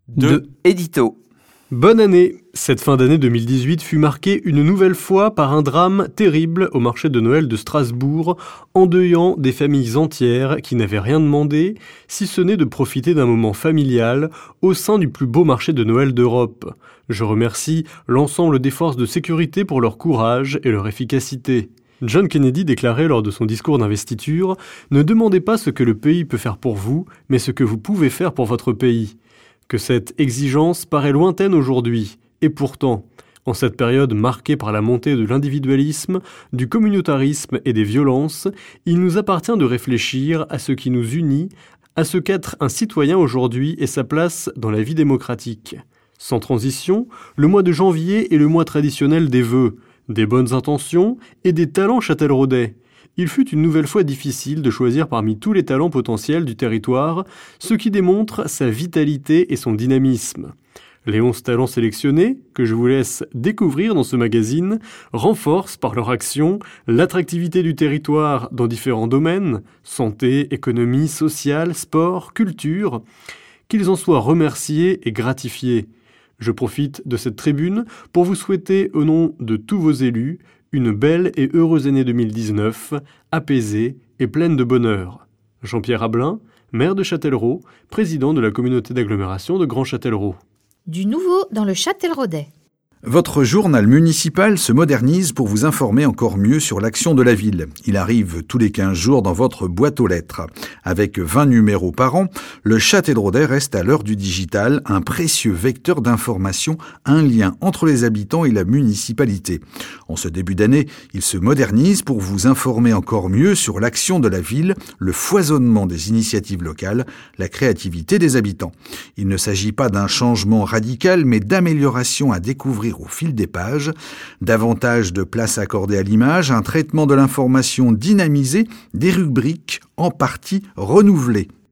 de Édito. Bonne année! Cette fin d'année 2018 fut marquée une nouvelle fois par un drame terrible au marché de Noël de Strasbourg, endeuillant des familles entières qui n'avaient rien demandé, si ce n'est de profiter d'un moment familial au sein du plus beau marché de Noël d'Europe. Je remercie l'ensemble des forces de sécurité pour leur courage et leur efficacité. John Kennedy déclarait lors de son discours d'investiture « Ne demandez pas ce que le pays peut faire pour vous, mais ce que vous pouvez faire pour votre pays ». Que cette exigence paraît lointaine aujourd'hui, et pourtant, en cette période marquée par la montée de l'individualisme, du communautarisme et des violences, il nous appartient de réfléchir à ce qui nous unit, à ce qu'être un citoyen aujourd'hui est sa place dans la vie démocratique. Sans transition, le mois de janvier est le mois traditionnel des vœux, des bonnes intentions et des talents châtelleraudais. Il fut une nouvelle fois difficile de choisir parmi tous les talents potentiels du territoire, ce qui démontre sa vitalité et son dynamisme. Les 11 talents sélectionnés, que je vous laisse découvrir dans ce magazine, renforcent par leur action l'attractivité du territoire dans différents domaines, santé, économie, sociale, sport, culture, qu'ils en soient remerciés et gratifiés. Je profite de cette tribune pour vous souhaiter, au nom de tous vos élus, une belle et heureuse année 2019, apaisée et pleine de bonheur. Jean-Pierre Ablin, maire de Châtellerault, président de la communauté d'agglomération de Grand Châtellerault. Du nouveau dans le Châtelleraudais. Votre journal municipal se modernise pour vous informer encore mieux sur l'action de la ville. Il arrive tous les 15 jours dans votre boîte aux lettres. Avec 20 numéros par an, le Châtelleraudais reste à l'heure du digital, un précieux vecteur d'information, un lien entre les habitants et la municipalité. En ce début d'année, il se modernise pour vous informer encore mieux sur l'action de la ville, le foisonnement des initiatives locales, la créativité des habitants. Il ne s'agit pas d'un changement radical, mais d'amélioration à découvrir au fil des pages, davantage de place accordée à l'image, un traitement de l'information dynamisé, des rubriques en partie renouvelées.